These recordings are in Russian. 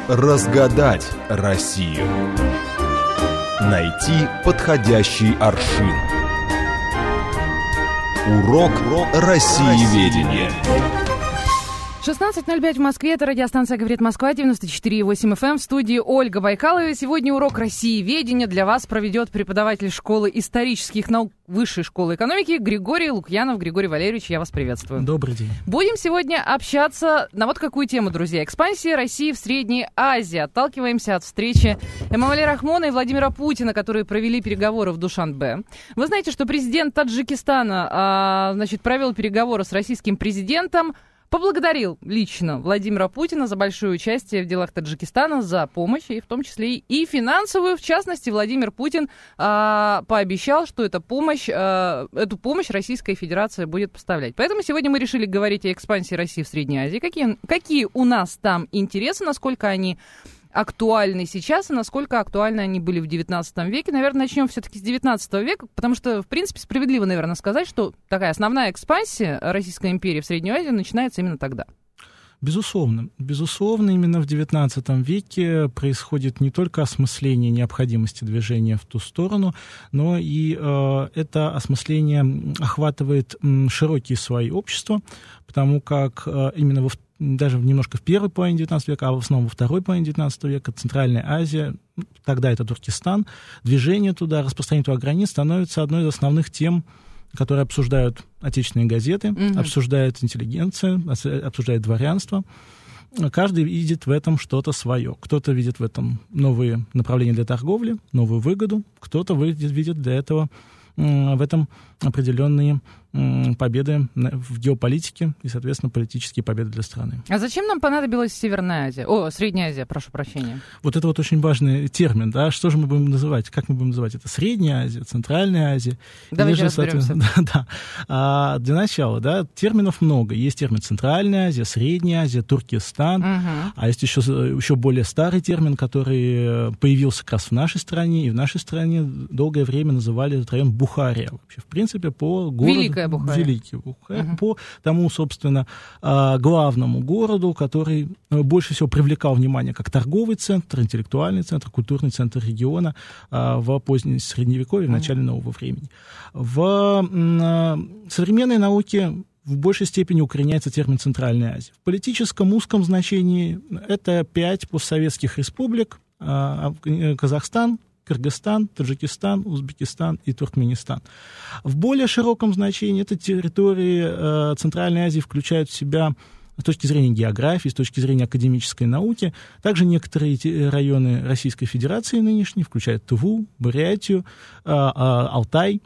Разгадать Россию. Найти подходящий аршин. Урок Россиеведения. 16:05 в Москве. Это радиостанция «Говорит Москва», 94,8 FM. В студии Ольга Байкалова. Сегодня урок Россиеведения для вас проведет преподаватель школы исторических наук Высшей школы экономики Григорий Лукьянов. Григорий Валерьевич, я вас приветствую. Добрый день. Будем сегодня общаться на вот какую тему, друзья. Экспансия России в Средней Азии. Отталкиваемся от встречи Эмомали Рахмона и Владимира Путина, которые провели переговоры в Душанбе. Вы знаете, что президент Таджикистана, провел переговоры с российским президентом, поблагодарил лично Владимира Путина за большое участие в делах Таджикистана, за помощь, и в том числе и финансовую. В частности, Владимир Путин пообещал, что эту помощь Российская Федерация будет поставлять. Поэтому сегодня мы решили говорить о экспансии России в Средней Азии. Какие у нас там интересы, насколько они актуальны сейчас и насколько актуальны они были в XIX веке. Наверное, начнем все-таки с XIX века, потому что, в принципе, справедливо, наверное, сказать, что такая основная экспансия Российской империи в Среднюю Азию начинается именно тогда. Безусловно, именно в XIX веке происходит не только осмысление необходимости движения в ту сторону, но и это осмысление охватывает широкие слои общества, потому как именно даже немножко в первой половине XIX века, а в основном во второй половине XIX века Центральная Азия, тогда это Туркестан, движение туда, распространение туда границ становится одной из основных тем, которые обсуждают отечественные газеты, обсуждает интеллигенция, обсуждает дворянство. Каждый видит в этом что-то свое. Кто-то видит в этом новые направления для торговли, новую выгоду, кто-то видит для этого в этом определенные победы в геополитике и, соответственно, политические победы для страны. А зачем нам понадобилась Северная Азия? Средняя Азия, прошу прощения. Вот это вот очень важный термин, да? Что же мы будем называть? Как мы будем называть это? Средняя Азия, Центральная Азия? Давайте разберемся. Да. Для начала, да, терминов много. Есть термин Центральная Азия, Средняя Азия, Туркестан. А есть еще более старый термин, который появился как раз в нашей стране, и в нашей стране долгое время называли этот район Бухария. Вообще, в принципе, по городу... Великий Бухария. По тому, собственно, главному городу, который больше всего привлекал внимание как торговый центр, интеллектуальный центр, культурный центр региона в позднем Средневековье, в начале нового времени. В современной науке в большей степени укореняется термин Центральная Азия. В политическом узком значении это 5 постсоветских республик: Казахстан, Кыргызстан, Таджикистан, Узбекистан и Туркменистан. В более широком значении эти территории Центральной Азии включают в себя с точки зрения географии, с точки зрения академической науки, также некоторые районы Российской Федерации нынешней, включают Тыву, Бурятию, Алтай,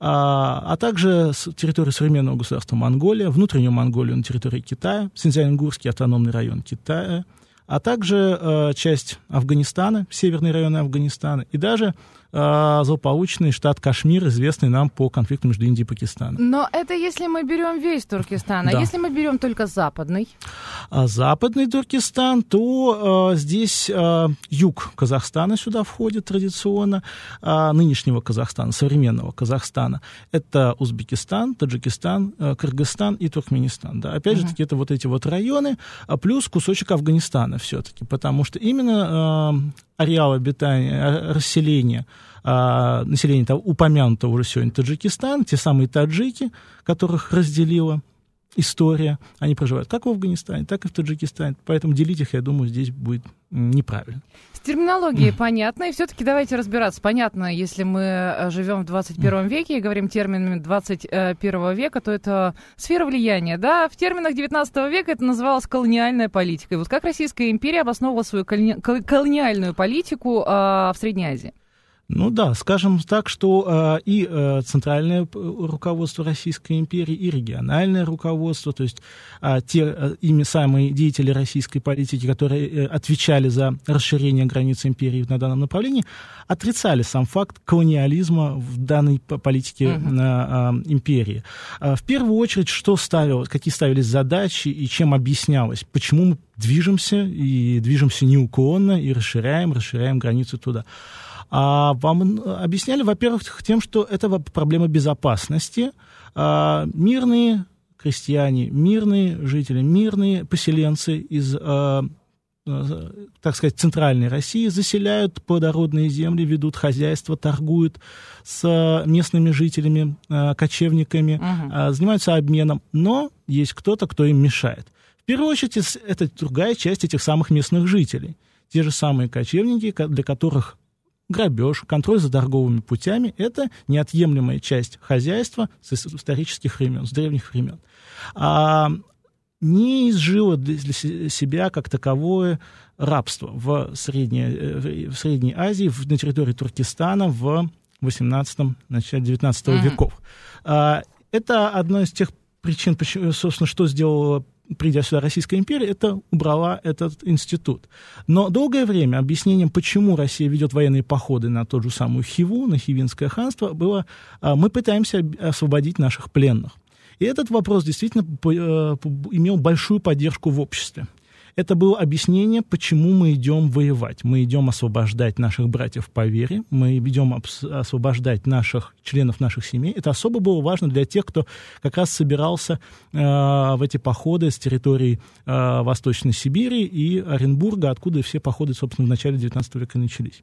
а также территорию современного государства Монголия, внутреннюю Монголию на территории Китая, Синьцзянь-Уйгурский автономный район Китая, а также часть Афганистана, северные районы Афганистана, и даже злополучный штат Кашмир, известный нам по конфликту между Индией и Пакистаном. Но это если мы берем весь Туркестан, да. А если мы берем только западный? Западный Туркестан, то здесь юг Казахстана сюда входит традиционно, нынешнего Казахстана, современного Казахстана. Это Узбекистан, Таджикистан, Кыргызстан и Туркменистан. Да. Опять же таки, это вот эти вот районы, плюс кусочек Афганистана все-таки, потому что именно ареал обитания, расселения населения того, упомянутого уже сегодня Таджикистан, те самые таджики, которых разделила история, они проживают как в Афганистане, так и в Таджикистане. Поэтому делить их, я думаю, здесь будет неправильно. С терминологией понятно, и все-таки давайте разбираться. Понятно, если мы живем в 21 веке и говорим терминами 21 века, то это сфера влияния. Да? В терминах 19 века это называлось колониальная политика. И вот как Российская империя обосновывала свою колониальную политику в Средней Азии? Ну да, скажем так, что и центральное руководство Российской империи, и региональное руководство, то есть те ими самые деятели российской политики, которые отвечали за расширение границ империи на данном направлении, отрицали сам факт колониализма в данной политике империи. В первую очередь, какие ставились задачи и чем объяснялось, почему мы движемся неуклонно и расширяем границы туда. Вам объясняли, во-первых, тем, что это проблема безопасности. Мирные крестьяне, мирные жители, мирные поселенцы из так сказать, центральной России, заселяют плодородные земли, ведут хозяйство, торгуют с местными жителями, кочевниками, занимаются обменом, но есть кто-то, кто им мешает. В первую очередь, это другая часть этих самых местных жителей. Те же самые кочевники, для которых грабеж, контроль за торговыми путями – это неотъемлемая часть хозяйства с исторических времен, с древних времен. Не изжило для себя как таковое рабство в Средней Азии, на территории Туркестана в 18-м, начале 19 веков. Это одна из тех причин, собственно, что сделала, придя сюда, Российская империя, это убрала этот институт. Но долгое время объяснением, почему Россия ведет военные походы на ту же самую Хиву, на Хивинское ханство, было: мы пытаемся освободить наших пленных. И этот вопрос действительно имел большую поддержку в обществе. Это было объяснение, почему мы идем воевать. Мы идем освобождать наших братьев по вере, мы идем освобождать членов наших семей. Это особо было важно для тех, кто как раз собирался в эти походы с территории Восточной Сибири и Оренбурга, откуда все походы, собственно, в начале XIX века начались.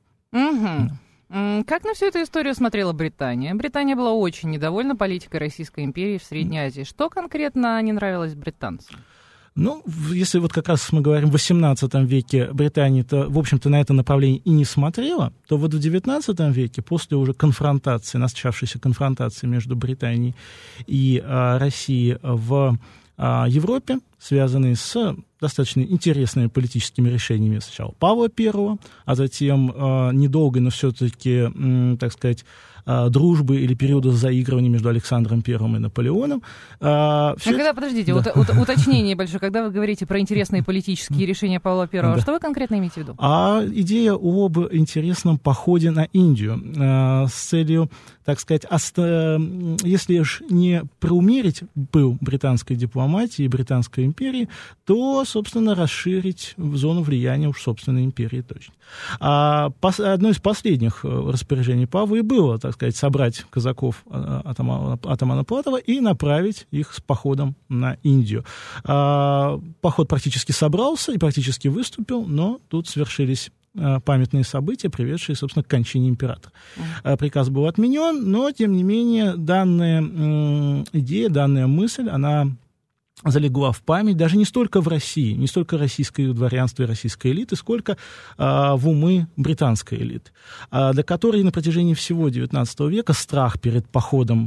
Как на всю эту историю смотрела Британия? Британия была очень недовольна политикой Российской империи в Средней Азии. Что конкретно не нравилось британцам? Ну, если вот как раз мы говорим в XVIII веке Британия-то, в общем-то, на это направление и не смотрела, то вот в XIX веке, после уже конфронтации, начавшейся конфронтации между Британией и Россией в Европе, связанные с достаточно интересными политическими решениями сначала Павла I, а затем недолгой, но все-таки, так сказать, дружбы или периода заигрывания между Александром I и Наполеоном. Подождите, да. Уточнение большое. Когда вы говорите про интересные политические решения Павла I, да. Что вы конкретно имеете в виду? Идея об интересном походе на Индию с целью, так сказать, если уж не проумерить пыл британской дипломатии и британской империи, то, собственно, расширить зону влияния уж собственной империи точно. Одно из последних распоряжений Павла и было, так сказать, собрать казаков атамана Платова и направить их с походом на Индию. Поход практически собрался и практически выступил, но тут свершились памятные события, приведшие, собственно, к кончине императора. Приказ был отменен, но, тем не менее, данная идея, данная мысль, она залегла в память даже не столько в России, не столько российское дворянство и российской элиты, сколько в умы британской элиты, для которой на протяжении всего XIX века страх перед походом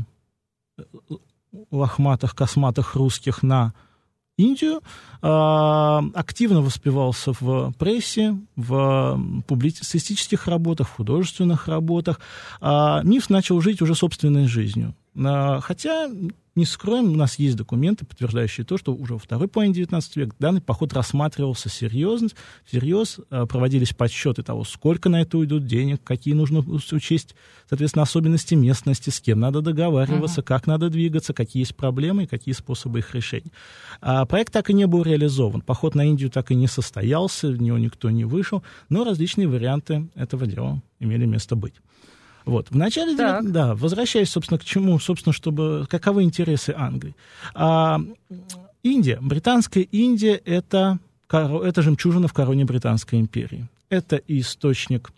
лохматых, косматых русских на Индию активно воспевался в прессе, в публицистических работах, в художественных работах. Миф начал жить уже собственной жизнью. Хотя, не скроем, у нас есть документы, подтверждающие то, что уже во второй половине XIX века данный поход рассматривался всерьез, проводились подсчеты того, сколько на это уйдут денег, какие нужно учесть, соответственно, особенности местности, с кем надо договариваться, как надо двигаться, какие есть проблемы и какие способы их решения. Проект так и не был реализован. Поход на Индию так и не состоялся, в него никто не вышел, но различные варианты этого дела имели место быть. Вот. В начале, возвращаясь, собственно, к чему, собственно, каковы интересы Англии. Индия, британская Индия, это жемчужина в короне Британской империи. Это источник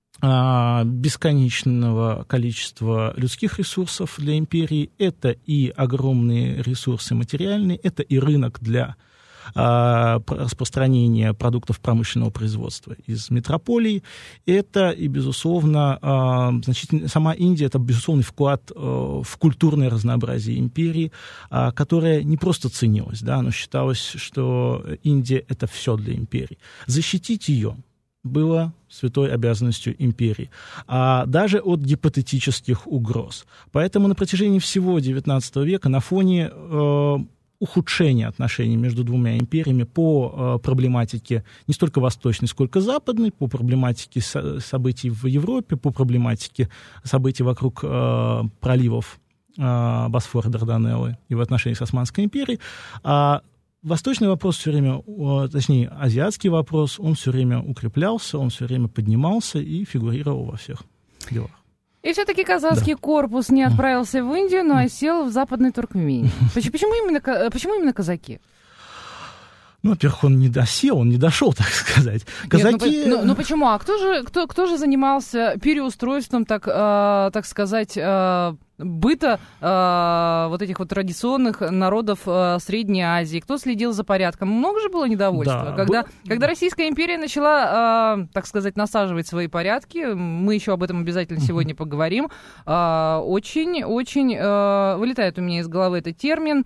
бесконечного количества людских ресурсов для империи, это и огромные ресурсы материальные, это и рынок для распространения продуктов промышленного производства из метрополий. Это и, безусловно, сама Индия, это безусловный вклад в культурное разнообразие империи, которое не просто ценилось, но считалось, что Индия — это все для империи. Защитить ее было святой обязанностью империи, даже от гипотетических угроз. Поэтому на протяжении всего XIX века на фоне ухудшение отношений между двумя империями по проблематике не столько восточной, сколько западной, по проблематике событий в Европе, по проблематике событий вокруг проливов Босфора, Дарданеллы и в отношении с Османской империей. Восточный вопрос все время, точнее, азиатский вопрос, он все время укреплялся, он все время поднимался и фигурировал во всех делах. И все-таки казахский корпус не отправился в Индию, но осел в Западной Туркмении. Почему именно казаки? Ну, во-первых, он не досел, он не дошел, так сказать. Казаки... Нет, ну почему? А кто же занимался переустройством, так сказать, быта вот этих вот традиционных народов Средней Азии? Кто следил за порядком? Много же было недовольства. Да, когда Российская империя начала, так сказать, насаживать свои порядки, мы еще об этом обязательно сегодня поговорим, очень-очень вылетает у меня из головы этот термин.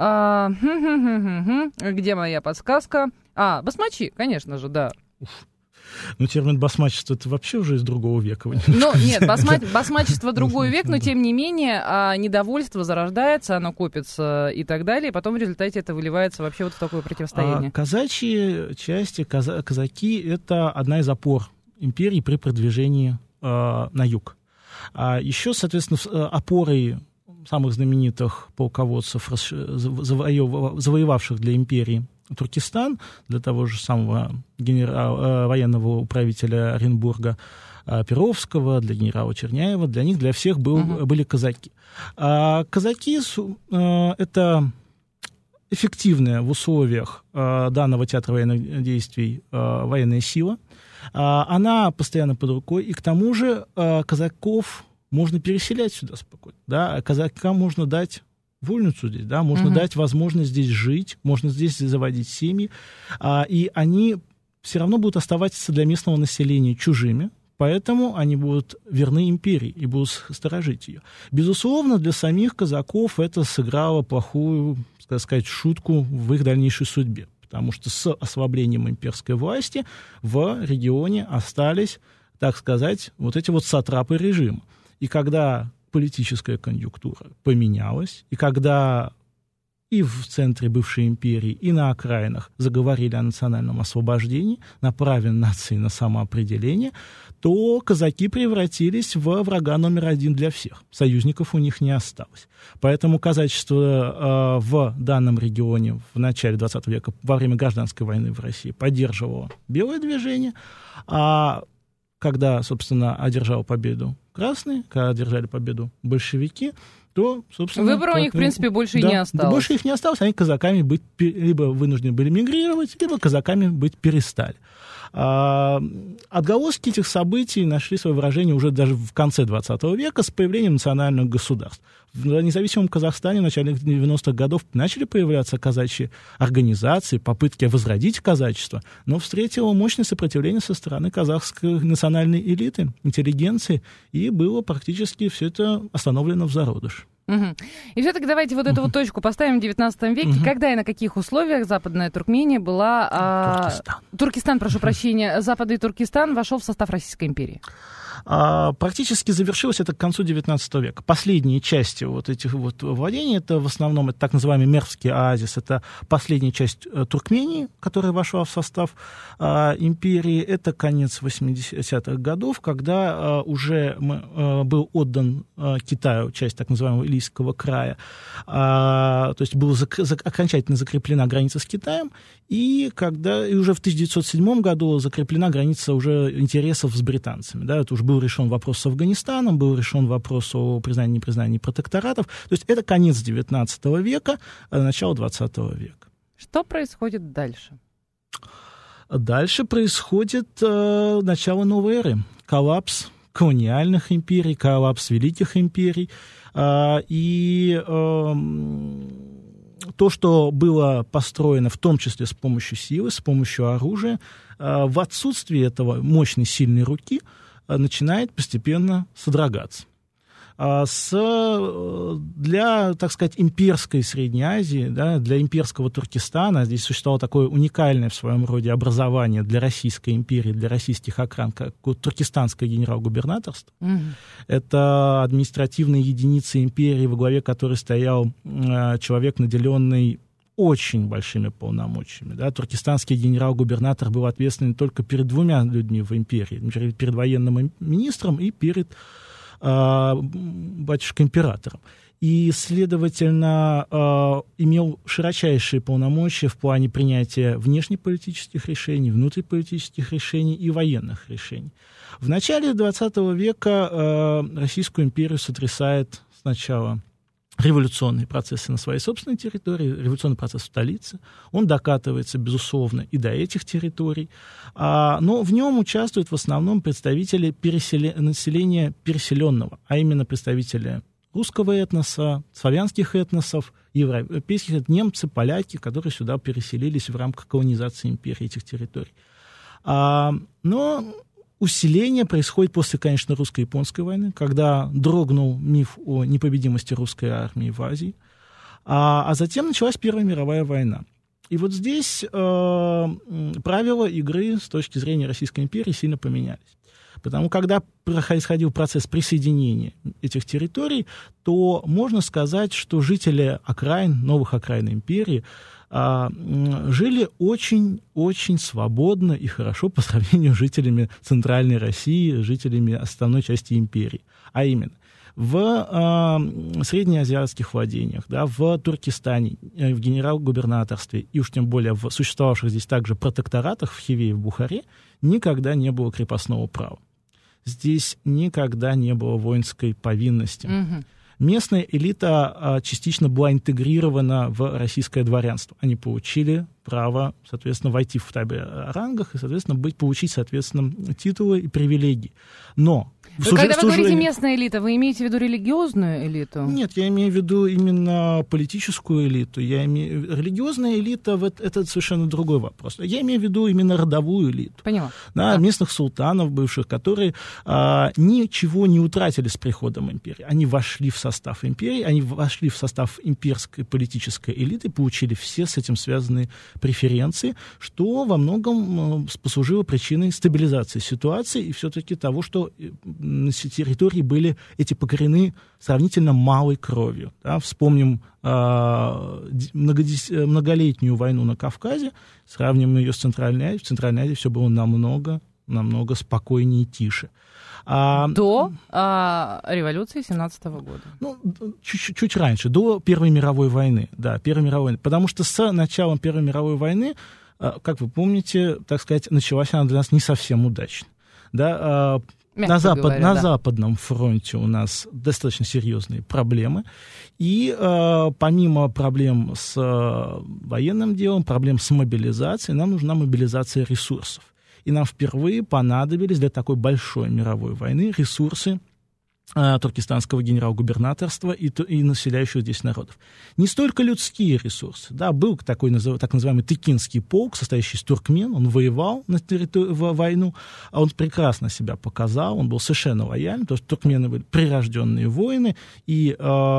Где моя подсказка? Басмачи, конечно же, да. Ну, термин басмачество — это вообще уже из другого века. Ну, нет, басмачество — другой век, но, тем не менее, недовольство зарождается, оно копится и так далее, и потом в результате это выливается вообще вот в такое противостояние. Казачьи части, казаки — это одна из опор империи при продвижении на юг. А еще, соответственно, опорой самых знаменитых полководцев, завоевавших для империи Туркестан, для того же самого военного управителя Оренбурга Перовского, для генерала Черняева, для них, для всех были казаки. Казаки — это эффективная в условиях данного театра военных действий военная сила. Она постоянно под рукой, и к тому же казаков можно переселять сюда спокойно, да, а казакам можно дать вольницу здесь, да, можно дать возможность здесь жить, можно здесь заводить семьи, и они все равно будут оставаться для местного населения чужими, поэтому они будут верны империи и будут сторожить ее. Безусловно, для самих казаков это сыграло плохую, так сказать, шутку в их дальнейшей судьбе, потому что с ослаблением имперской власти в регионе остались, так сказать, вот эти вот сатрапы режима. И когда политическая конъюнктура поменялась, и когда и в центре бывшей империи, и на окраинах заговорили о национальном освобождении, на праве нации на самоопределение, то казаки превратились в врага номер один для всех. Союзников у них не осталось. Поэтому казачество в данном регионе в начале XX века, во время гражданской войны в России, поддерживало белое движение, а когда, собственно, одержал победу красные, когда одержали победу большевики, то, собственно... Выбора у них, в принципе, больше и не осталось. Больше их не осталось, они казаками либо вынуждены были мигрировать, либо казаками быть перестали. Отголоски этих событий нашли свое выражение уже даже в конце XX века с появлением национальных государств. В независимом Казахстане в начале 90-х годов начали появляться казачьи организации, попытки возродить казачество, но встретило мощное сопротивление со стороны казахской национальной элиты, интеллигенции, и было практически все это остановлено в зародыше. И все-таки давайте вот эту вот точку поставим в XIX веке. Когда и на каких условиях Западная Туркмения была... Туркестан, прошу прощения. Западный Туркестан вошел в состав Российской империи. Практически завершилось это к концу XIX века. Последние части вот этих вот владений, это в основном это так называемый Мервский оазис, это последняя часть Туркмении, которая вошла в состав империи. Это конец 80-х годов, когда уже был отдан Китаю часть так называемого Илийского края. То есть была окончательно закреплена граница с Китаем, и уже в 1907 году закреплена граница уже интересов с британцами. Да, это уже был решен вопрос с Афганистаном, был решен вопрос о признании и непризнании протекторатов. То есть это конец XIX века, начало XX века. Что происходит дальше? Дальше происходит начало новой эры. Коллапс колониальных империй, коллапс великих империй. И то, что было построено в том числе с помощью силы, с помощью оружия, в отсутствии этого мощной, сильной руки начинает постепенно содрогаться. Для, так сказать, имперской Средней Азии, да, для имперского Туркестана, здесь существовало такое уникальное в своем роде образование для Российской империи, для российских окраин, как туркестанское генерал-губернаторство. Это административные единицы империи, во главе которой стоял человек, наделенный очень большими полномочиями. Да. Туркестанский генерал-губернатор был ответственен только перед двумя людьми в империи, перед военным министром и перед батюшкой-императором. И, следовательно, имел широчайшие полномочия в плане принятия внешнеполитических решений, внутриполитических решений и военных решений. В начале XX века Российскую империю сотрясает сначала революционные процессы на своей собственной территории, революционный процесс в столице. Он докатывается, безусловно, и до этих территорий. Но в нем участвуют в основном представители населения переселенного, а именно представители русского этноса, славянских этносов, европейских, немцы, поляки, которые сюда переселились в рамках колонизации империи этих территорий. Но усиление происходит после, конечно, русско-японской войны, когда дрогнул миф о непобедимости русской армии в Азии, а затем началась Первая мировая война. И вот здесь правила игры с точки зрения Российской империи сильно поменялись. Потому когда происходил процесс присоединения этих территорий, то можно сказать, что жители окраин, новых окраин империи, жили очень-очень свободно и хорошо по сравнению с жителями Центральной России, жителями основной части империи. А именно, в среднеазиатских владениях, да, в Туркестане, в генерал-губернаторстве и уж тем более в существовавших здесь также протекторатах в Хиве и в Бухаре никогда не было крепостного права. Здесь никогда не было воинской повинности. Угу. Местная элита частично была интегрирована в российское дворянство. Они получили право, соответственно, войти в табель о рангах и, соответственно, получить, соответственно, титулы и привилегии. Но когда вы говорите местная элита, вы имеете в виду религиозную элиту? Нет, я имею в виду именно политическую элиту. Религиозная элита — это совершенно другой вопрос. Я имею в виду именно родовую элиту. Поняла. Да, местных султанов бывших, которые ничего не утратили с приходом империи. Они вошли в состав империи, они вошли в состав имперской политической элиты, получили все с этим связанные преференции, что во многом послужило причиной стабилизации ситуации и все-таки того, что на территории были эти покорены сравнительно малой кровью. Да? Вспомним многолетнюю войну на Кавказе, сравним ее с Центральной Азией. В Центральной Азии все было намного спокойнее и тише. До революции 17-го года. Чуть раньше, до Первой мировой войны. Да, Первой мировой войны. Потому что с началом Первой мировой войны, как вы помните, так сказать, началась она для нас не совсем удачно. Да, на Западном фронте у нас достаточно серьезные проблемы. И помимо проблем с военным делом, проблем с мобилизацией, нам нужна мобилизация ресурсов. И нам впервые понадобились для такой большой мировой войны ресурсы туркестанского генерал-губернаторства и населяющих здесь народов. Не столько людские ресурсы. Да, был такой так называемый Тыкинский полк, состоящий из туркмен, он воевал в войну, а он прекрасно себя показал, он был совершенно лояльным, потому что туркмены были прирожденные воины, и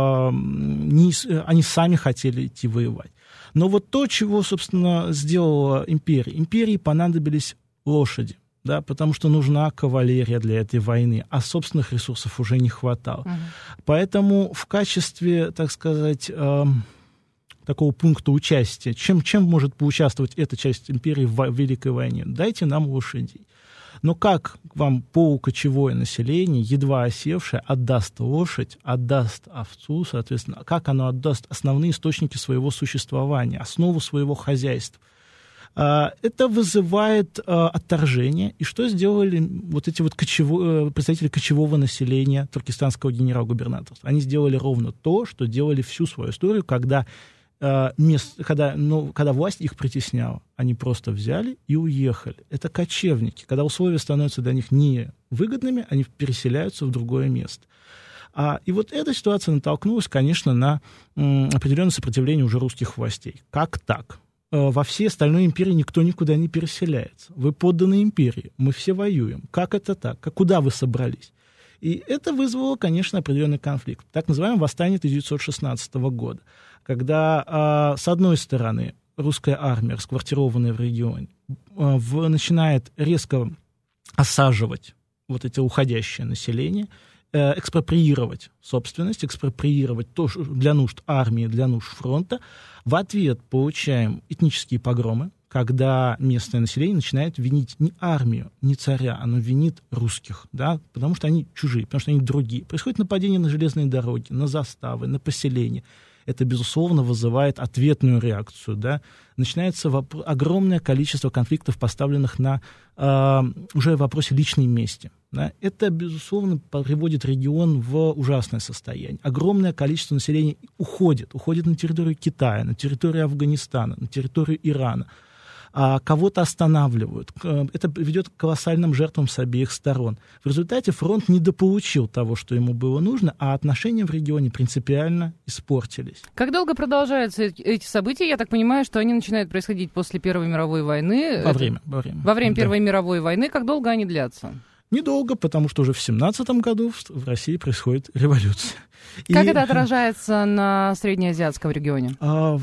они сами хотели идти воевать. Но вот то, чего, собственно, сделала империя. Империи понадобились лошади. Да, потому что нужна кавалерия для этой войны, а собственных ресурсов уже не хватало. Поэтому в качестве, так сказать, такого пункта участия, чем может поучаствовать эта часть империи в Великой войне? Дайте нам лошадей. Но как вам полукочевое население, едва осевшее, отдаст лошадь, отдаст овцу, соответственно, как оно отдаст основные источники своего существования, основу своего хозяйства? Это вызывает отторжение. И что сделали вот эти вот представители кочевого населения туркестанского генерал-губернаторства? Они сделали ровно то, что делали всю свою историю, когда власть их притесняла. Они просто взяли и уехали. Это кочевники. Когда условия становятся для них невыгодными, они переселяются в другое место. И вот эта ситуация натолкнулась, конечно, на определенное сопротивление уже русских властей. Как так? Во всей остальной империи никто никуда не переселяется. Вы подданы империи, мы все воюем. Как это так? Куда вы собрались? И это вызвало, конечно, определенный конфликт. Так называемое восстание 1916 года, когда, с одной стороны, русская армия, расквартированная в регионе, начинает резко осаживать вот это уходящее население, экспроприировать собственность, экспроприировать то для нужд армии, для нужд фронта. В ответ получаем этнические погромы, когда местное население начинает винить не армию, не царя, оно винит русских, да, потому что они чужие, потому что они другие. Происходит нападение на железные дороги, на заставы, на поселения. это, безусловно, вызывает ответную реакцию. Да? Начинается огромное количество конфликтов, поставленных на уже вопросе личной мести. Да? Это, безусловно, приводит регион в ужасное состояние. Огромное количество населения уходит на территорию Китая, на территорию Афганистана, на территорию Ирана. Кого-то останавливают. Это ведет к колоссальным жертвам с обеих сторон. В результате фронт недополучил того, что ему было нужно, а отношения в регионе принципиально испортились. Как долго продолжаются эти события? Я так понимаю, что они начинают происходить после Первой мировой войны. Во время Первой мировой войны. Как долго они длятся? Недолго, потому что уже в 1917 году в России происходит революция. Как это отражается на среднеазиатском регионе?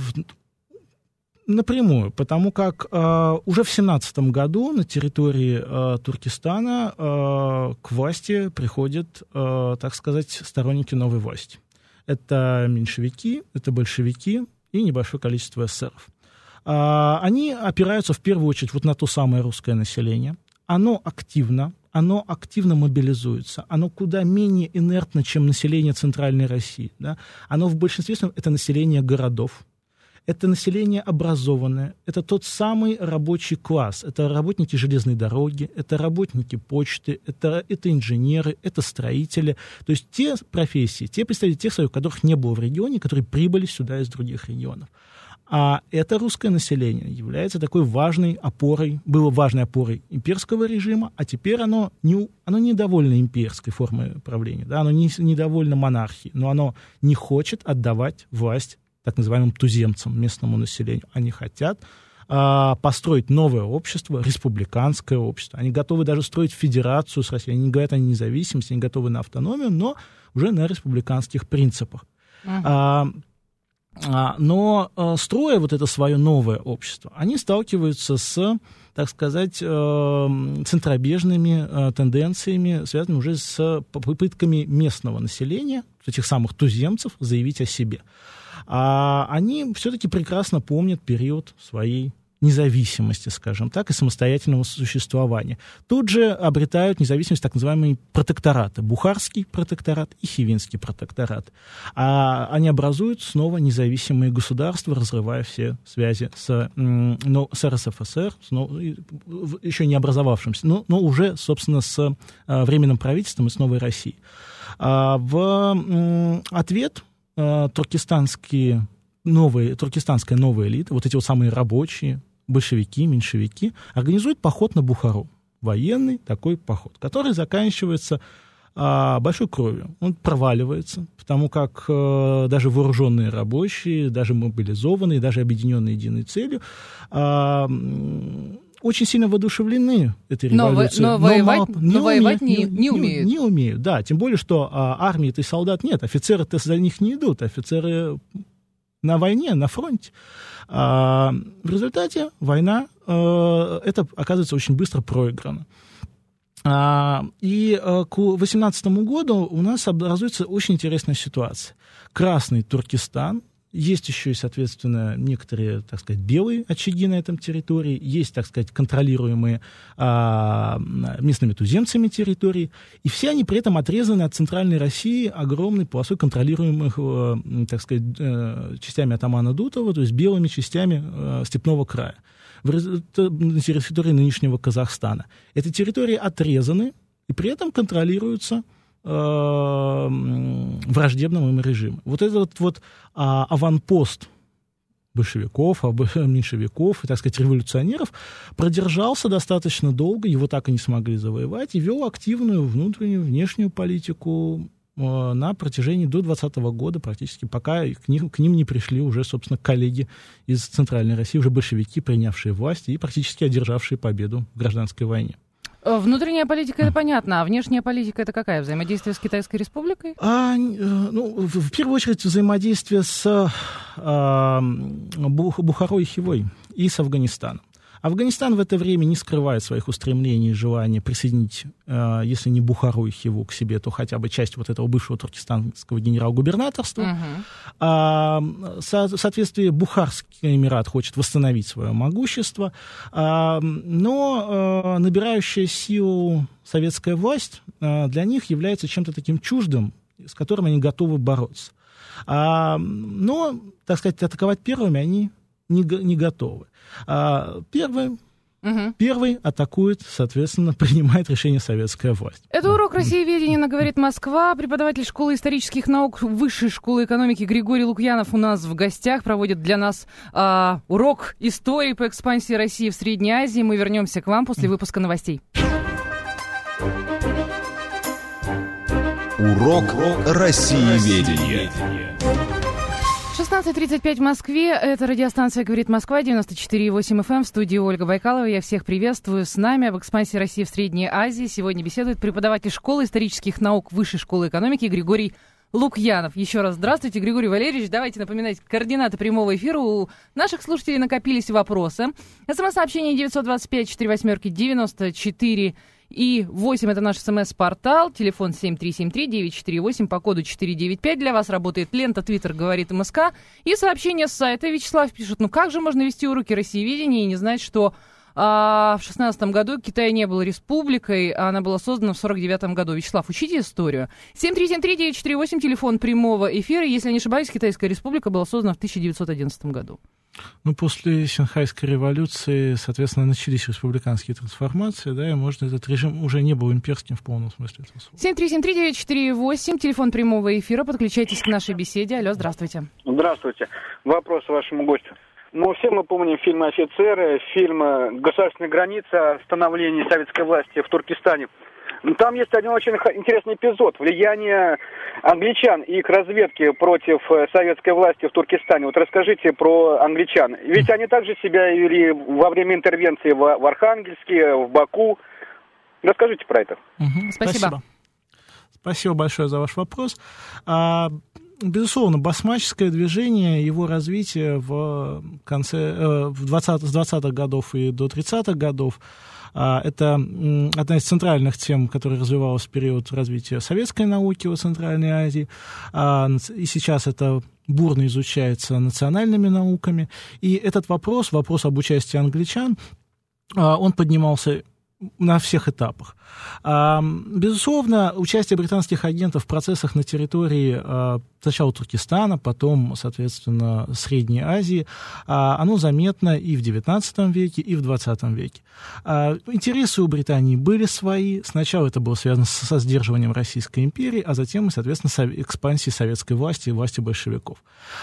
Напрямую, потому как уже в 1917 году на территории Туркестана к власти приходят, так сказать, сторонники новой власти. Это меньшевики, это большевики и небольшое количество эсеров. Они опираются в первую очередь вот на то самое русское население. Оно активно мобилизуется, оно куда менее инертно, чем население Центральной России. Да? Оно в большинстве своем это население городов. Это население образованное, это тот самый рабочий класс, это работники железной дороги, это работники почты, это инженеры, это строители. То есть те профессии, те представители тех слоев, которых не было в регионе, которые прибыли сюда из других регионов. А это русское население является такой важной опорой, было важной опорой имперского режима, а теперь оно недовольно имперской формой правления, да? Оно недовольно монархией, но оно не хочет отдавать власть так называемым туземцам, местному населению. Они хотят построить новое общество, республиканское общество. Они готовы даже строить федерацию с Россией. Они не говорят о независимости, они готовы на автономию, но уже на республиканских принципах. Но строя вот это свое новое общество, они сталкиваются с, так сказать, центробежными тенденциями, связанными уже с попытками местного населения, этих самых туземцев, заявить о себе. Они все-таки прекрасно помнят период своей независимости, скажем так, и самостоятельного существования. Тут же обретают независимость так называемые протектораты. Бухарский протекторат и Хивинский протекторат. Они образуют снова независимые государства, разрывая все связи с РСФСР, еще не образовавшимся, но уже, собственно, с Временным правительством и с Новой Россией. В ответ туркестанская новая элита, вот эти вот самые рабочие, большевики, меньшевики, организуют поход на Бухару. Военный такой поход, который заканчивается большой кровью. Он проваливается, потому как даже вооруженные рабочие, даже мобилизованные, даже объединенные единой целью очень сильно воодушевлены этой революцией. Но воевать не умеют. Не умеют, да. Тем более, что армии-то и солдат нет. Офицеры-то за них не идут. Офицеры на войне, на фронте. В результате война, это оказывается очень быстро проиграна. И к 18 году у нас образуется очень интересная ситуация. Красный Туркестан, есть еще и, соответственно, некоторые, так сказать, белые очаги на этом территории, есть, так сказать, контролируемые местными туземцами территории, и все они при этом отрезаны от центральной России огромной полосой контролируемых, так сказать, частями атамана Дутова, то есть белыми частями степного края, на территории нынешнего Казахстана. Эти территории отрезаны и при этом контролируются враждебным им режимом. Вот этот вот аванпост большевиков, меньшевиков и, так сказать, революционеров продержался достаточно долго, его так и не смогли завоевать, и вел активную внутреннюю, внешнюю политику на протяжении до 2020 года практически, пока к ним не пришли уже, собственно, коллеги из Центральной России, уже большевики, принявшие власть и практически одержавшие победу в гражданской войне. Внутренняя политика — это понятно, а внешняя политика — это какая? Взаимодействие с Китайской Республикой? В первую очередь взаимодействие с Бухарой и Хивой и с Афганистаном. Афганистан в это время не скрывает своих устремлений и желания присоединить, если не Бухару и Хиву к себе, то хотя бы часть вот этого бывшего туркестанского генерал-губернаторства. В соответствии Бухарский Эмират хочет восстановить свое могущество, но набирающая силу советская власть для них является чем-то таким чуждым, с которым они готовы бороться. Но, так сказать, атаковать первыми они не готовы. Первый атакует, соответственно, принимает решение советская власть. Это урок «Россиеведения» на «Говорит Москва». Преподаватель школы исторических наук Высшей школы экономики Григорий Лукьянов у нас в гостях. Проводит для нас урок истории по экспансии России в Средней Азии. Мы вернемся к вам после выпуска новостей. Урок «Россиеведения». 16:35 в Москве. Это радиостанция «Говорит Москва», 94,8 FM. В студии Ольга Байкалова. Я всех приветствую. С нами об экспансии России в Средней Азии сегодня беседует преподаватель школы исторических наук Высшей школы экономики Григорий Лукьянов. Еще раз здравствуйте, Григорий Валерьевич. Давайте напоминать координаты прямого эфира. У наших слушателей накопились вопросы. СМС-сообщение 925-48-94 и 8 — это наш СМС-портал. Телефон 7373-948 по коду 495. Для вас работает лента Твиттер «Говорит МСК». И сообщение с сайта. Вячеслав пишет: ну как же можно вести уроки россиеведения и не знать, что в 16 году Китай не был республикой, а она была создана в 49 году. Вячеслав, учите историю. 7373-948, телефон прямого эфира. Если я не ошибаюсь, Китайская республика была создана в 1911 году. Ну, после Синьхайской революции, соответственно, начались республиканские трансформации, да, и, может, этот режим уже не был имперским в полном смысле этого слова. 7373-948, телефон прямого эфира. Подключайтесь к нашей беседе. Алло, здравствуйте. Здравствуйте. Вопрос вашему гостю. Ну, все мы помним фильм «Офицеры», фильм «Государственная граница», становление советской власти в Туркестане. Там есть один очень интересный эпизод. Влияние англичан и их разведки против советской власти в Туркестане. Вот расскажите про англичан. Ведь они также себя вели во время интервенции в Архангельске, в Баку. Расскажите про это. Спасибо. Спасибо большое за ваш вопрос. Безусловно, басмаческое движение, его развитие с 20-х годов и до 30-х годов, это одна из центральных тем, которая развивалась в период развития советской науки в Центральной Азии, и сейчас это бурно изучается национальными науками. И этот вопрос об участии англичан, он поднимался на всех этапах. Безусловно, участие британских агентов в процессах на территории сначала Туркестана, потом, соответственно, Средней Азии, оно заметно и в XIX веке, и в XX веке. Интересы у Британии были свои. Сначала это было связано со сдерживанием Российской империи, а затем, соответственно, с экспансией советской власти и власти большевиков.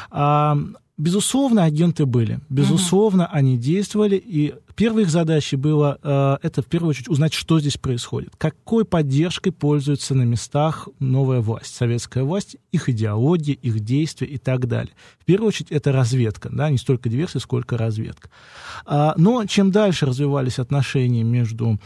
Безусловно, агенты были. Безусловно, они действовали. И первой их задачей было это, в первую очередь, узнать, что здесь происходит. Какой поддержкой пользуется на местах новая власть, советская власть, их идеология, их действия и так далее. В первую очередь, это разведка. Да, не столько диверсия, сколько разведка. Но чем дальше развивались отношения между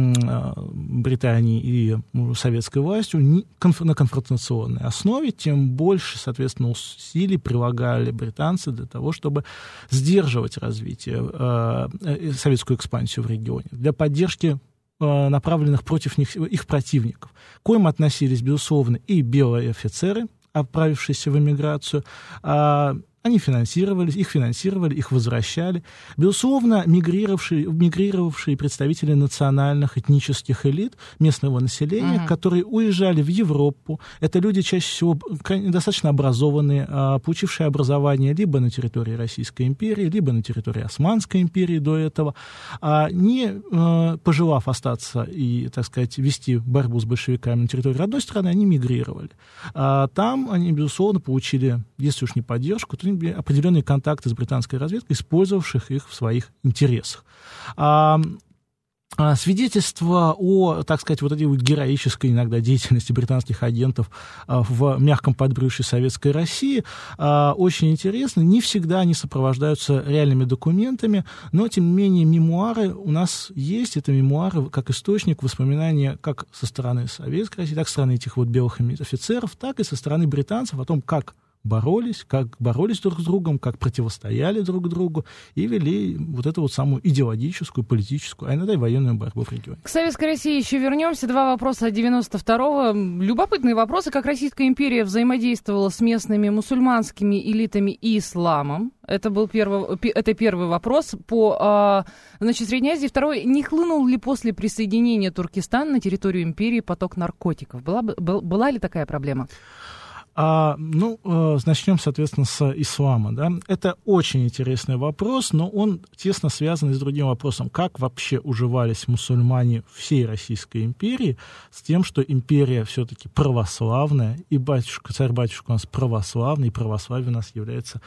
Британией и советской властью на конфронтационной основе, тем больше, соответственно, усилий прилагали британцы для того, чтобы сдерживать развитие, советскую экспансию в регионе, для поддержки направленных против них их противников. К коим относились, безусловно, и белые офицеры, отправившиеся в эмиграцию. Они их финансировали, их возвращали. Безусловно, мигрировавшие представители национальных этнических элит местного населения, которые уезжали в Европу. Это люди, чаще всего, достаточно образованные, получившие образование либо на территории Российской империи, либо на территории Османской империи до этого, не пожелав остаться и, так сказать, вести борьбу с большевиками на территории родной страны, они мигрировали. Там они, безусловно, получили, если уж не поддержку, то определенные контакты с британской разведкой, использовавших их в своих интересах. Свидетельства о, так сказать, вот этой вот героической иногда деятельности британских агентов в мягком подбрюшье советской России очень интересны. Не всегда они сопровождаются реальными документами, но, тем не менее, мемуары у нас есть. Это мемуары как источник воспоминания как со стороны советской России, так со стороны этих вот белых офицеров, так и со стороны британцев о том, как боролись друг с другом, как противостояли друг другу и вели вот эту вот самую идеологическую, политическую, а иногда и военную борьбу в регионе. К Советской России еще вернемся. Два вопроса от 92-го. Любопытные вопросы, как Российская империя взаимодействовала с местными мусульманскими элитами и исламом. Это первый вопрос по Средней Азии. Второй, не хлынул ли после присоединения Туркестана на территорию империи поток наркотиков? Была ли такая проблема? Начнем, соответственно, с ислама. Да? Это очень интересный вопрос, но он тесно связан с другим вопросом. Как вообще уживались мусульмане всей Российской империи с тем, что империя все-таки православная, и царь-батюшка у нас православный, и православие у нас является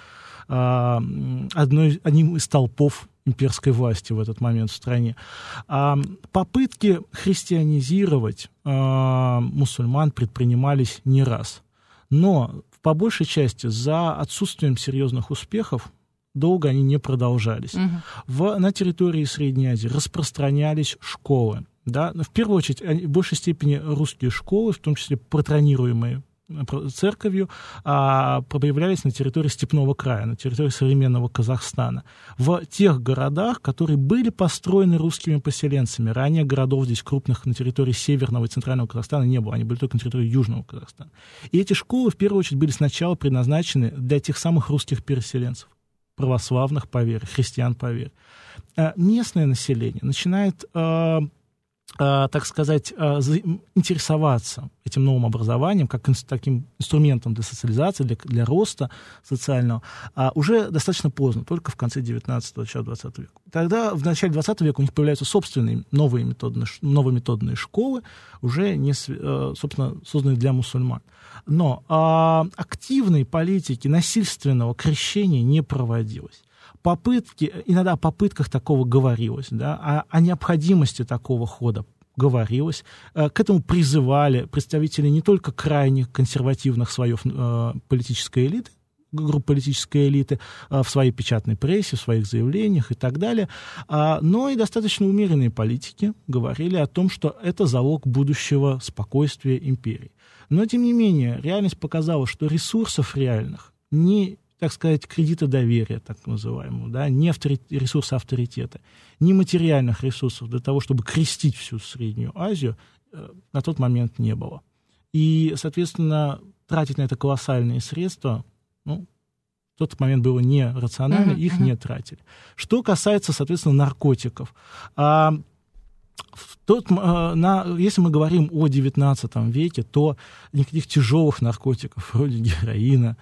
одним из столпов имперской власти в этот момент в стране. Попытки христианизировать мусульман предпринимались не раз. Но, по большей части, за отсутствием серьезных успехов долго они не продолжались. На территории Средней Азии распространялись школы. Да? В первую очередь, в большей степени русские школы, в том числе патронируемые церковью, появлялись на территории Степного края, на территории современного Казахстана. В тех городах, которые были построены русскими поселенцами. Ранее городов здесь крупных на территории Северного и Центрального Казахстана не было, они были только на территории Южного Казахстана. И эти школы, в первую очередь, были сначала предназначены для тех самых русских переселенцев, православных по вере, христиан по вере. Местное население начинает так сказать, интересоваться этим новым образованием как таким инструментом для социализации, для роста социального, уже достаточно поздно, только в конце 19-го, начале 20 века. Тогда в начале 20 века у них появляются собственные новые методные школы, уже, собственно, созданные для мусульман. Но активной политики насильственного крещения не проводилось. Иногда о попытках такого говорилось, да, о необходимости такого хода говорилось. К этому призывали представители не только крайне консервативных слоев политической элиты, групп политической элиты в своей печатной прессе, в своих заявлениях и так далее, но и достаточно умеренные политики говорили о том, что это залог будущего спокойствия империи. Но, тем не менее, реальность показала, что ресурсов реальных так сказать, кредита доверия, так называемого, да, не ресурсы авторитета, ни материальных ресурсов для того, чтобы крестить всю Среднюю Азию, на тот момент не было. И, соответственно, тратить на это колоссальные средства, в тот момент было нерационально, их не тратили. Что касается, соответственно, наркотиков, если мы говорим о XIX веке, то никаких тяжелых наркотиков, вроде героина,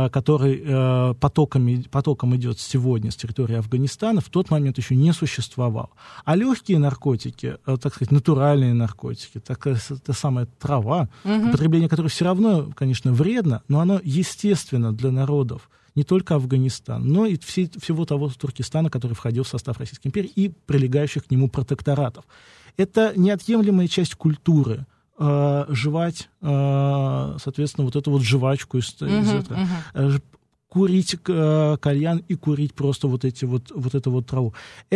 который потоком идет сегодня с территории Афганистана, в тот момент еще не существовало. А легкие наркотики, так сказать, натуральные наркотики, та самая трава, употребление которой все равно, конечно, вредно, но оно естественно для народов не только Афганистана, но и всего того Туркестана, который входил в состав Российской империи, и прилегающих к нему протекторатов. Это неотъемлемая часть культуры жевать, соответственно, вот эту вот жвачку из этого, курить кальян и курить просто вот эту вот траву.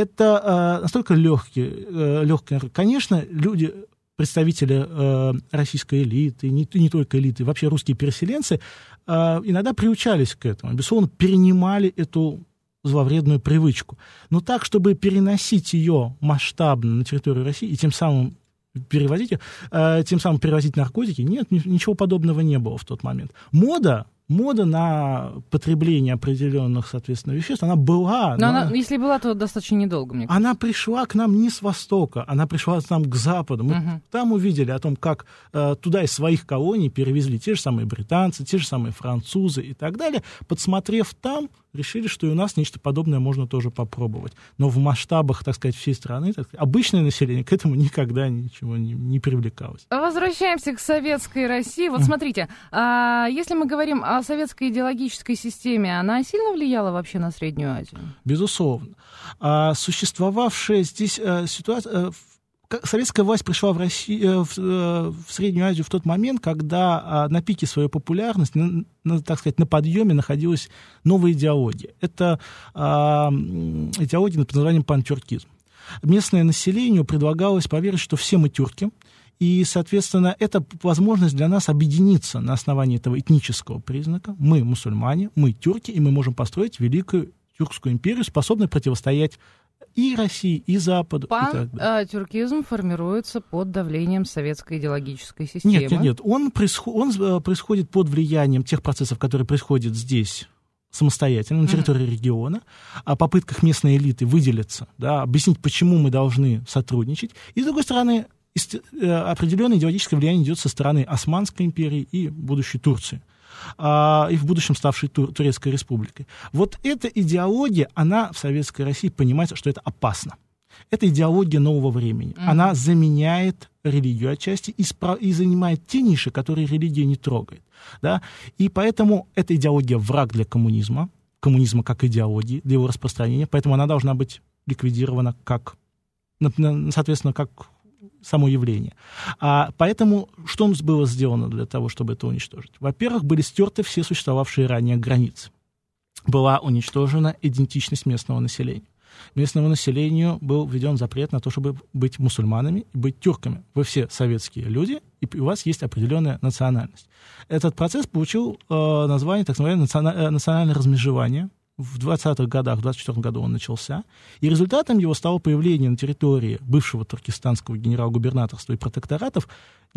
Это настолько легкое. Конечно, люди, представители российской элиты, не только элиты, вообще русские переселенцы, иногда приучались к этому, безусловно, перенимали эту зловредную привычку. Но так, чтобы переносить ее масштабно на территорию России и тем самым перевозить наркотики, нет, ничего подобного не было в тот момент. Мода на потребление определенных, соответственно, веществ, она была. Но если была, то достаточно недолго, мне кажется. Она пришла к нам не с Востока, она пришла к нам к Западу. Мы там увидели о том, как туда из своих колоний перевезли те же самые британцы, те же самые французы и так далее. Подсмотрев там, решили, что и у нас нечто подобное можно тоже попробовать. Но в масштабах, так сказать, всей страны, обычное население к этому никогда ничего не привлекалось. Возвращаемся к советской России. Вот смотрите, если мы говорим о советской идеологической системе, она сильно влияла вообще на Среднюю Азию? Безусловно. Существовавшая здесь ситуация... Советская власть пришла в Среднюю Азию в тот момент, когда на пике своей популярности, так сказать, на подъеме находилась новая идеология. Это идеология под названием пантюркизм. Местное населению предлагалось поверить, что все мы тюрки, и, соответственно, это возможность для нас объединиться на основании этого этнического признака. Мы мусульмане, мы тюрки, и мы можем построить великую тюркскую империю, способную противостоять и России, и Западу. Пантюркизм формируется под давлением советской идеологической системы. Нет. Он происходит под влиянием тех процессов, которые происходят здесь самостоятельно, на территории региона, о попытках местной элиты выделиться, да, объяснить, почему мы должны сотрудничать. И, с другой стороны, определенное идеологическое влияние идет со стороны Османской империи и будущей Турции. и в будущем ставшей Турецкой республикой. Вот эта идеология, она в Советской России понимает, что это опасно. Это идеология нового времени. Она заменяет религию отчасти и занимает те ниши, которые религия не трогает. Да? И поэтому эта идеология враг для коммунизма как идеологии, для его распространения, поэтому она должна быть ликвидирована как, соответственно, как само явление. Поэтому что было сделано для того, чтобы это уничтожить? Во-первых, были стерты все существовавшие ранее границы. Была уничтожена идентичность местного населения. Местному населению был введен запрет на то, чтобы быть мусульманами и быть тюрками. Вы все советские люди, и у вас есть определенная национальность. Этот процесс получил название, так называемое, национальное размежевание. В 20-х годах, в 24-м году он начался. И результатом его стало появление на территории бывшего туркестанского генерал-губернаторства и протекторатов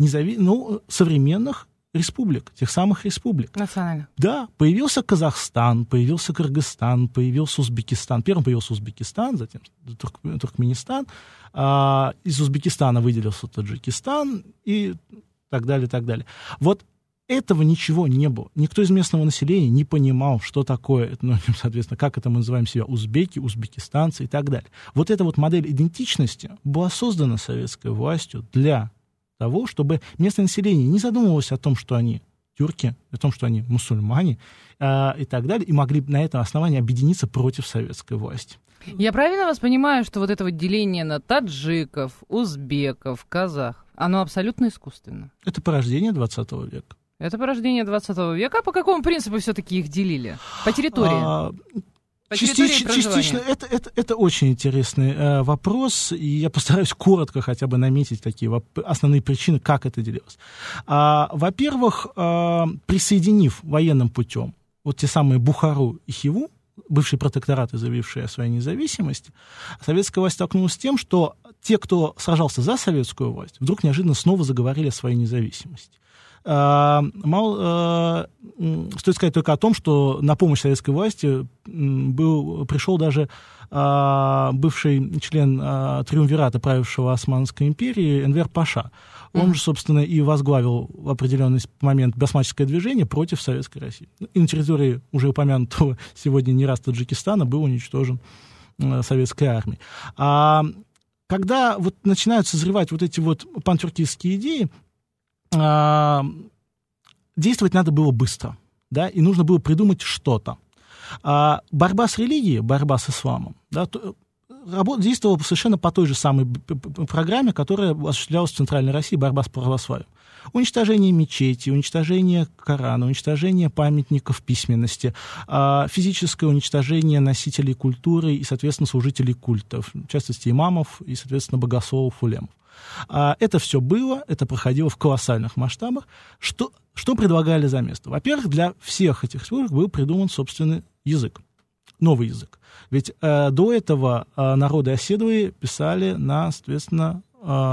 современных республик, тех самых республик. Национально. Да, появился Казахстан, появился Кыргызстан, появился Узбекистан. Первым появился Узбекистан, затем Туркменистан. Из Узбекистана выделился Таджикистан и так далее, так далее. Вот этого ничего не было. Никто из местного населения не понимал, что такое, соответственно, как это мы называем себя, узбеки, узбекистанцы и так далее. Вот эта вот модель идентичности была создана советской властью для того, чтобы местное население не задумывалось о том, что они тюрки, о том, что они мусульмане и так далее, и могли на этом основании объединиться против советской власти. Я правильно вас понимаю, что вот это вот деление на таджиков, узбеков, казах, оно абсолютно искусственно? Это порождение 20 века. Это порождение 20 века. А по какому принципу все-таки их делили? По территории? Частично это очень интересный вопрос, и я постараюсь коротко хотя бы наметить такие основные причины, как это делилось. Во-первых, присоединив военным путем вот те самые Бухару и Хиву, бывшие протектораты, заявившие о своей независимости, советская власть столкнулась с тем, что те, кто сражался за советскую власть, вдруг неожиданно снова заговорили о своей независимости. Стоит сказать только о том, что на помощь советской власти пришел даже бывший член триумвирата, правившего Османской империей, Энвер Паша. Он же, собственно, и возглавил в определенный момент басмаческое движение против Советской России. И на территории уже упомянутого сегодня не раз Таджикистана был уничтожен советской армией. Когда вот начинают созревать вот эти вот пантюркистские идеи, действовать надо было быстро, да, и нужно было придумать что-то. Борьба с религией, борьба с исламом, да, действовала совершенно по той же самой программе, которая осуществлялась в Центральной России, борьба с православием. Уничтожение мечетей, уничтожение Корана, уничтожение памятников письменности, физическое уничтожение носителей культуры и, соответственно, служителей культов, в частности, имамов и, соответственно, богословов, улемов. Это все было, это проходило в колоссальных масштабах. Что предлагали за место? Во-первых, для всех этих республик был придуман собственный язык, новый язык. Ведь до этого народы оседлые писали на, соответственно,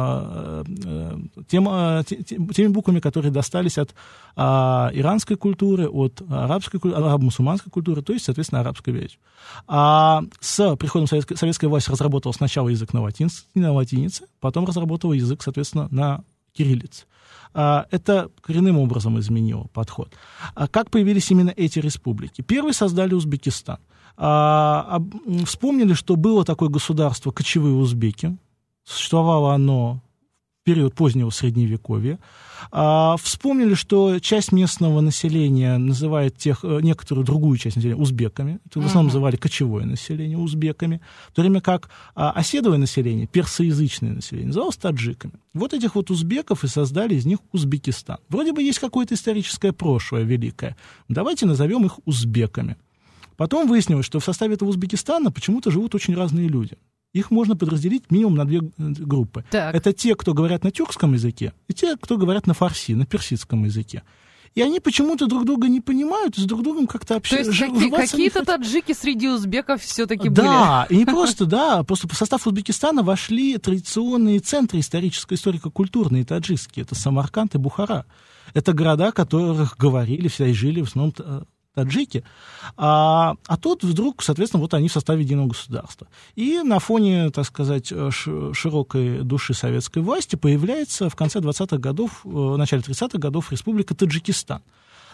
теми буквами, которые достались от иранской культуры, от арабской культуры, арабо-мусульманской культуры, то есть, соответственно, арабской речи. С приходом советская власть разработала сначала язык на латинице, потом разработала язык, соответственно, на кириллице. Это коренным образом изменило подход. Как появились именно эти республики? Первые создали Узбекистан. Вспомнили, что было такое государство кочевые узбеки. Существовало оно в период позднего Средневековья. Вспомнили, что часть местного населения называет некоторую другую часть населения узбеками. Это в основном называли кочевое население узбеками. В то время как оседлое население, персоязычное население, называлось таджиками. Вот этих вот узбеков и создали из них Узбекистан. Вроде бы есть какое-то историческое прошлое великое. Давайте назовем их узбеками. Потом выяснилось, что в составе этого Узбекистана почему-то живут очень разные люди. Их можно подразделить минимум на две группы. Так. Это те, кто говорят на тюркском языке, и те, кто говорят на фарси, на персидском языке. И они почему-то друг друга не понимают, и с друг другом как-то общаются. То есть какие-то таджики среди узбеков все-таки были? Да, и не просто, да, просто в состав Узбекистана вошли традиционные центры историко-культурные таджикские. Это Самарканд и Бухара. Это города, о которых говорили, все и жили в основном таджики, а тут вдруг, соответственно, вот они в составе единого государства. И на фоне, так сказать, широкой души советской власти появляется в конце 20-х годов, в начале 30-х годов республика Таджикистан.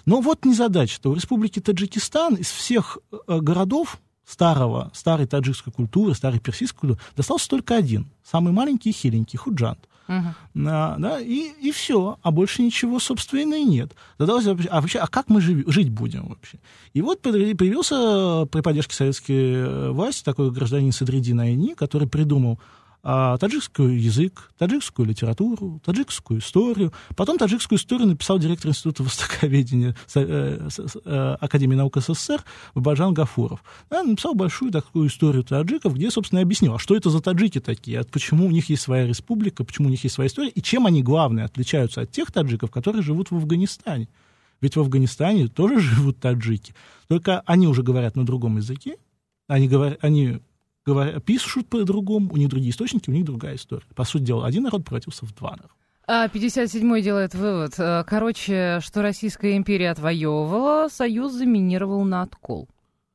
Но вот незадача-то. У Республики Таджикистан из всех городов старой таджикской культуры, старой персидской культуры достался только один, самый маленький и хиленький, Худжанд. Да, и все, а больше ничего, собственно, и нет. Задалось вообще, а как мы жить будем вообще? И вот появился при поддержке советской власти такой гражданин Садриддин Айни, который придумал таджикский язык, таджикскую литературу, таджикскую историю. Потом таджикскую историю написал директор Института востоковедения Академии наук СССР Бабаджан Гафуров. Написал большую такую историю таджиков, где, собственно, объяснил, а что это за таджики такие, почему у них есть своя республика, почему у них есть своя история, и чем они, главное, отличаются от тех таджиков, которые живут в Афганистане. Ведь в Афганистане тоже живут таджики, только они уже говорят на другом языке, они пишут по-другому, у них другие источники, у них другая история. По сути дела, один народ превратился в два народа. 57-й делает вывод. Короче, что Российская империя отвоевывала, Союз заминировал на откол.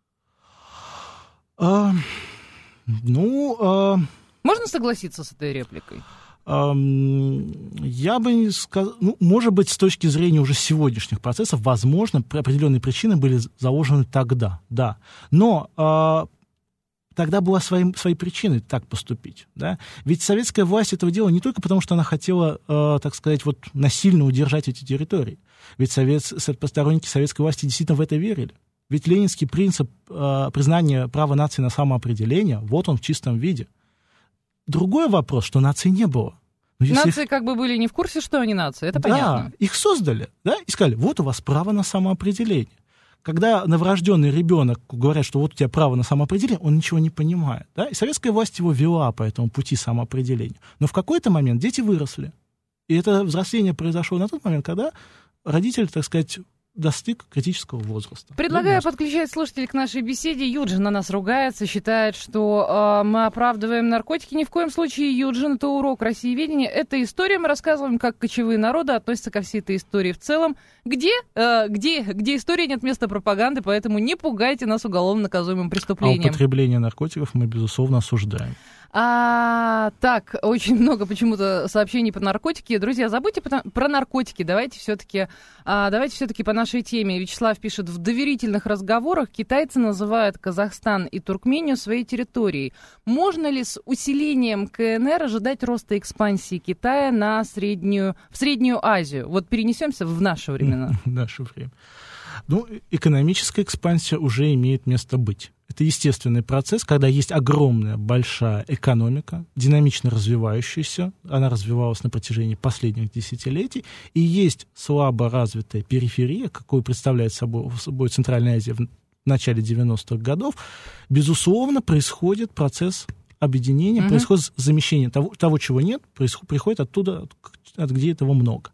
Можно согласиться с этой репликой? Я бы не сказал... может быть, с точки зрения уже сегодняшних процессов, возможно, определенные причины были заложены тогда, да. Но... Тогда была свои причины так поступить. Да? Ведь советская власть этого делала не только потому, что она хотела, так сказать, насильно удержать эти территории. Ведь сторонники советской власти действительно в это верили. Ведь ленинский принцип признания права нации на самоопределение, вот он в чистом виде. Другой вопрос, что нации не было. Нации как бы были не в курсе, что они нации, это понятно. Да, их создали, да, и сказали, вот у вас право на самоопределение. Когда новорожденный ребенок говорят, что вот у тебя право на самоопределение, он ничего не понимает. Да? И советская власть его вела по этому пути самоопределения. Но в какой-то момент дети выросли. И это взросление произошло на тот момент, когда родитель, так сказать, достиг критического возраста. Предлагаю подключать слушателей к нашей беседе. Юджин на нас ругается, считает, что мы оправдываем наркотики. Ни в коем случае, Юджин, это урок россиеведения. Это история, мы рассказываем, как кочевые народы относятся ко всей этой истории в целом. Где истории нет места пропаганды, поэтому не пугайте нас уголовно наказуемым преступлением. А употребление наркотиков мы, безусловно, осуждаем. Так, очень много почему-то сообщений по наркотике. Друзья, забудьте про наркотики. Давайте все-таки по нашей теме. Вячеслав пишет, в доверительных разговорах китайцы называют Казахстан и Туркмению своей территорией. Можно ли с усилением КНР ожидать роста экспансии Китая в Среднюю Азию? Вот перенесемся в наши времена. В наше время. Экономическая экспансия уже имеет место быть. Это естественный процесс, когда есть огромная, большая экономика, динамично развивающаяся, она развивалась на протяжении последних десятилетий, и есть слабо развитая периферия, какую представляет собой Центральная Азия в начале 90-х годов. Безусловно, происходит процесс объединения, происходит замещение того, чего нет, приходит оттуда, где этого много.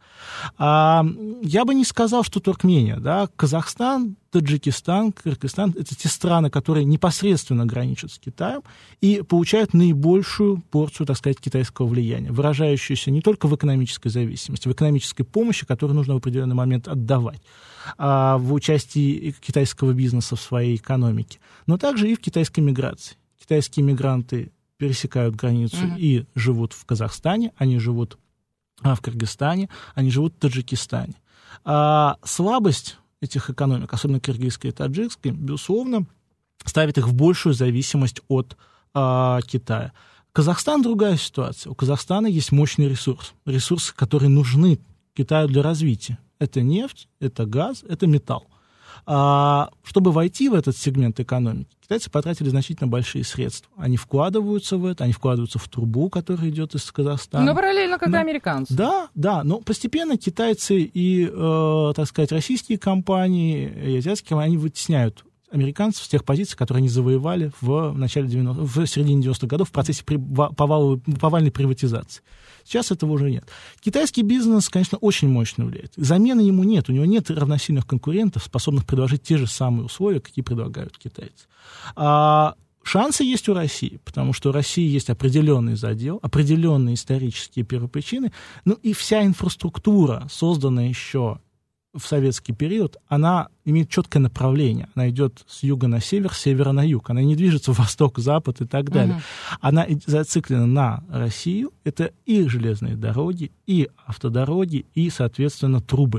Я бы не сказал, что Туркмения, да, Казахстан, Таджикистан, Кыргызстан — это те страны, которые непосредственно граничат с Китаем и получают наибольшую порцию, так сказать, китайского влияния, выражающуюся не только в экономической зависимости, в экономической помощи, которую нужно в определенный момент отдавать, в участии китайского бизнеса в своей экономике, но также и в китайской миграции. Китайские мигранты пересекают границу и живут в Казахстане, они живут в Кыргызстане, они живут в Таджикистане. Слабость этих экономик, особенно киргизской и таджикской, безусловно, ставит их в большую зависимость от Китая. Казахстан — другая ситуация. У Казахстана есть мощный ресурсы, которые нужны Китаю для развития. Это нефть, это газ, это металл. Чтобы войти в этот сегмент экономики, китайцы потратили значительно большие средства. Они вкладываются в это, они вкладываются в трубу, которая идет из Казахстана. Но параллельно, как и американцы. Да, но постепенно китайцы и, так сказать, российские компании, и азиатские компании, они вытесняют американцев с тех позиций, которые они завоевали в середине 90-х годов в процессе повальной приватизации. Сейчас этого уже нет. Китайский бизнес, конечно, очень мощно влияет. Замены ему нет. У него нет равносильных конкурентов, способных предложить те же самые условия, какие предлагают китайцы. Шансы есть у России, потому что у России есть определенный задел, определенные исторические первопричины, и вся инфраструктура, созданная еще в советский период, она имеет четкое направление. Она идет с юга на север, с севера на юг. Она не движется в восток, запад и так далее. Она зациклена на Россию. Это и железные дороги, и автодороги, и, соответственно, трубы.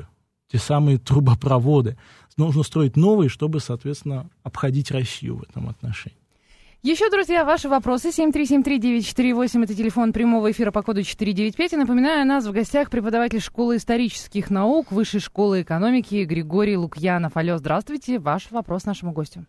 те самые трубопроводы. Нужно строить новые, чтобы, соответственно, обходить Россию в этом отношении. Еще, друзья, ваши вопросы. 7373948, это телефон прямого эфира по коду 495. И напоминаю, у нас в гостях преподаватель школы исторических наук Высшей школы экономики Григорий Лукьянов. Алло, здравствуйте. Ваш вопрос нашему гостю.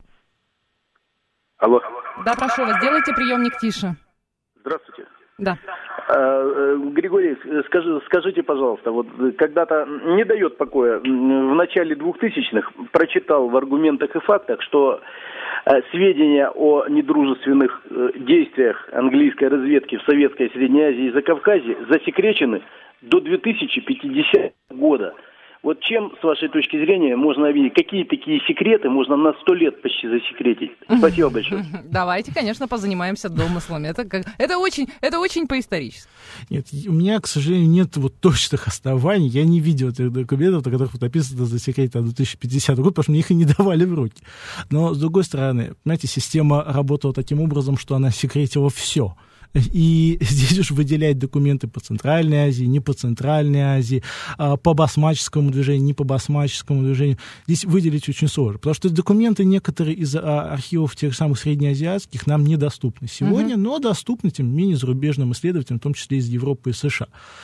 Алло. Да, прошу вас, сделайте приемник тише. Здравствуйте. Да. Григорий, скажите, пожалуйста, вот когда-то не дает покоя, в начале 2000-х прочитал в «Аргументах и фактах», что сведения о недружественных действиях английской разведки в Советской и Средней Азии и Закавказье засекречены до 2050 года. Вот чем, с вашей точки зрения, можно видеть, какие такие секреты можно на 100 лет почти засекретить? Спасибо большое. Давайте, конечно, позанимаемся домыслами. Это очень поисторически. Нет, у меня, к сожалению, нет вот точных оснований. Я не видел этих документов, на которых вот написано засекретить 2050 год, потому что мне их и не давали в руки. Но, с другой стороны, понимаете, система работала таким образом, что она секретила все. И здесь уж выделять документы по Центральной Азии, не по Центральной Азии, по басмаческому движению, не по басмаческому движению. Здесь выделить очень сложно, потому что документы некоторые из архивов тех самых среднеазиатских нам недоступны сегодня, но доступны, тем не менее, зарубежным исследователям, в том числе из Европы и США.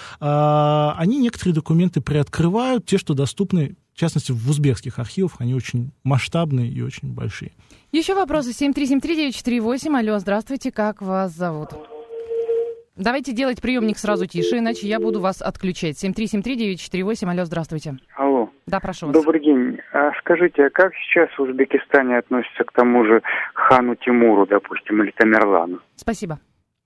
Они некоторые документы приоткрывают, те, что доступны, в частности, в узбекских архивах, они очень масштабные и очень большие. Еще вопросы. 7373948. Алло, здравствуйте, как вас зовут? Давайте делать приемник сразу тише, иначе я буду вас отключать. 7373948. Алло, здравствуйте. Алло. Да, прошу вас. Добрый день. Скажите, а как сейчас в Узбекистане относятся к тому же хану Тимуру, допустим, или Тамерлану? Спасибо.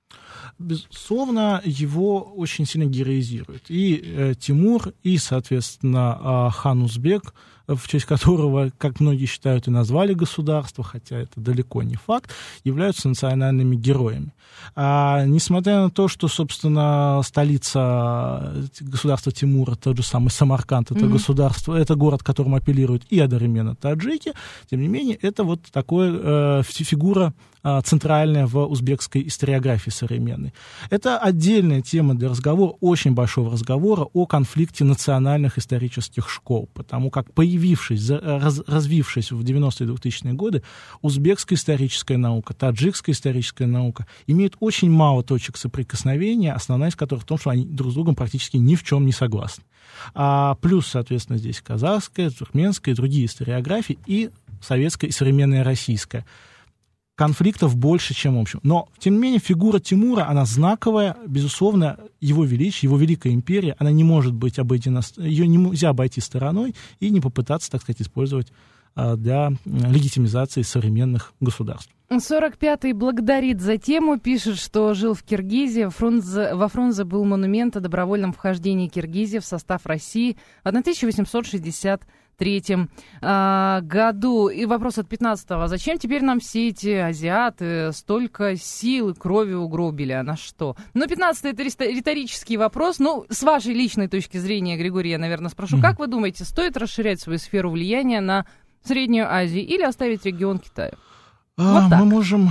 Безусловно, его очень сильно героизируют. И Тимур, и, соответственно, хан Узбек, в честь которого, как многие считают, и назвали государство, хотя это далеко не факт, являются национальными героями. Несмотря на то, что, собственно, столица государства Тимура, тот же самый Самарканд, это государство, это город, к которому апеллируют и одновременно таджики, тем не менее, это вот такая фигура центральная в узбекской историографии современной. Это отдельная тема для разговора, очень большого разговора о конфликте национальных исторических школ, потому как появившись, развившись в 90-е и 2000-е годы, узбекская историческая наука, таджикская историческая наука имеют очень мало точек соприкосновения, основная из которых в том, что они друг с другом практически ни в чем не согласны. Плюс, соответственно, здесь казахская, туркменская и другие историографии, и советская, и современная российская. Конфликтов больше, чем общем. Но, тем не менее, фигура Тимура, она знаковая, безусловно, его величие, его великая империя, она не может быть обойдена, ее нельзя обойти стороной и не попытаться, так сказать, использовать для легитимизации современных государств. 45-й благодарит за тему, пишет, что жил в Киргизии. Во Фрунзе был монумент о добровольном вхождении Киргизии в состав России в 1863 году. И вопрос от 15-го. Зачем теперь нам все эти азиаты столько сил и крови угробили? А на что? Ну, 15-й это риторический вопрос. Ну, с вашей личной точки зрения, Григорий, я, наверное, спрошу. Как вы думаете, стоит расширять свою сферу влияния на Среднюю Азию или оставить регион Китая? Вот мы можем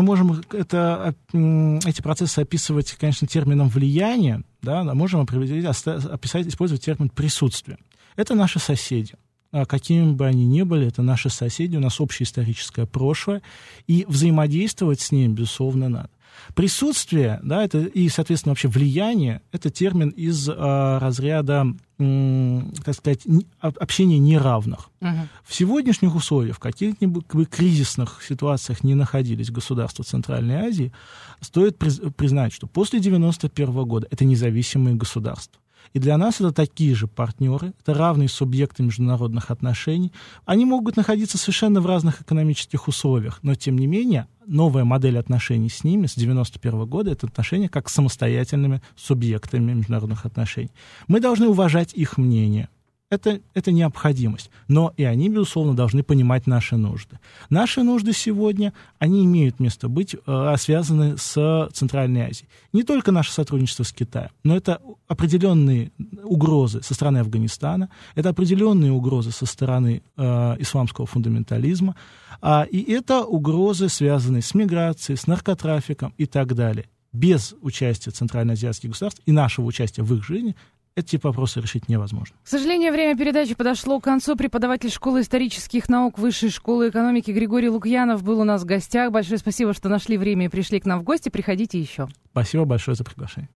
эти процессы описывать, конечно, термином влияния, да, можем использовать термин присутствие. Это наши соседи. Какими бы они ни были, это наши соседи, у нас общее историческое прошлое, и взаимодействовать с ними, безусловно, надо. Присутствие, да, это, и, соответственно, вообще влияние, это термин из разряда, так сказать, общения неравных. В сегодняшних условиях, в каких-нибудь кризисных ситуациях не находились государства Центральной Азии, стоит признать, что после 1991 года это независимые государства. И для нас это такие же партнеры, это равные субъекты международных отношений. Они могут находиться совершенно в разных экономических условиях, но, тем не менее, новая модель отношений с ними с 1991 года — это отношения как с самостоятельными субъектами международных отношений. Мы должны уважать их мнение. Это необходимость. Но и они, безусловно, должны понимать наши нужды. Наши нужды сегодня, они имеют место быть, связаны с Центральной Азией. Не только наше сотрудничество с Китаем, но это определенные угрозы со стороны Афганистана, это определенные угрозы со стороны исламского фундаментализма, и это угрозы, связанные с миграцией, с наркотрафиком и так далее. Без участия центральноазиатских государств и нашего участия в их жизни эти вопросы решить невозможно. К сожалению, время передачи подошло к концу. Преподаватель школы исторических наук Высшей школы экономики Григорий Лукьянов был у нас в гостях. Большое спасибо, что нашли время и пришли к нам в гости. Приходите еще. Спасибо большое за приглашение.